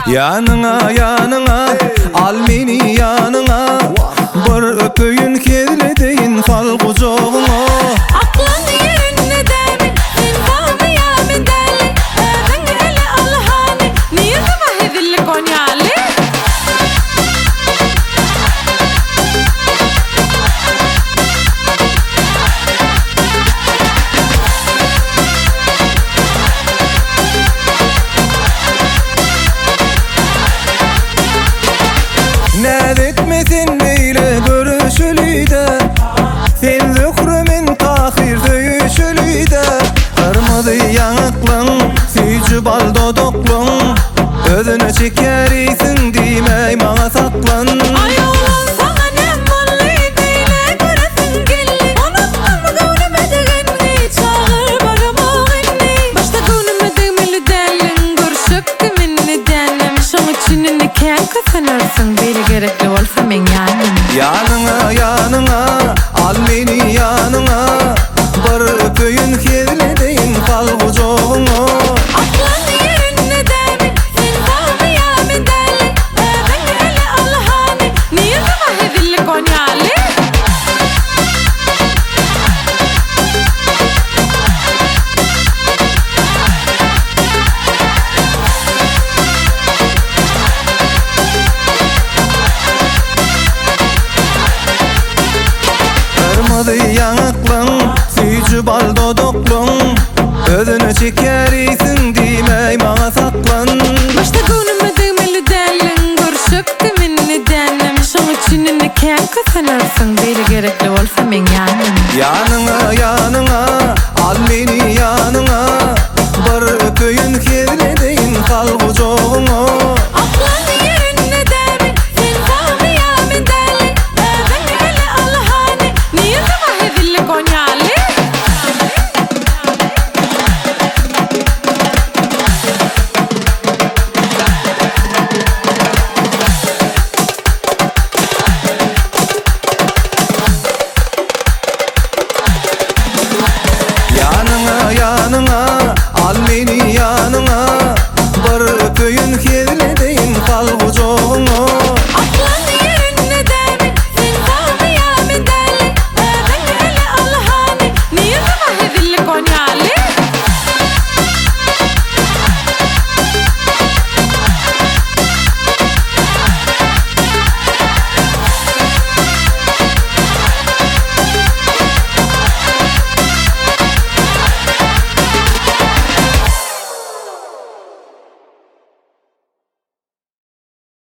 Yanına yanına al meni yanına, bir öpüyün kezledeyin fal kucağına. Aklın yerinde demin sen kalmaya mı deli? Ödün hele alhani niye sabah edilli konyali? Nedetmesin beyle görüşülüyde, sen zührümün tahir döyüşülüyde. Kırmızı yanıklın, süycü bal dodoklun, özünü çekeriysin demey bana saklan. Ay oğlan sana ne malli beyle göresin gelli. Unutma mı gönümediğini çağır barım oğinni. Başta gönümediğimi delin görüşüp kiminni denim. Şunu çinini ken kısanırsın biri gerekli olsa men yanım. Yanına yanına al meni yanına, bir öpüyün kezledeyin fal kucağına. Aklın yerinde demin sen kalmaya mı deli? Ödün hele alhani niye sabah edilli konyali? Kırmızı yanıklın, süycü bal dodoklun, özünü çekeriysin demey bana saklan. Başta gönümediğimi delin görüşüp kiminni denim. Şunu çinini ken kısanırsın biri gerekli olsa men yanım. Yanına yanına al meni yanına,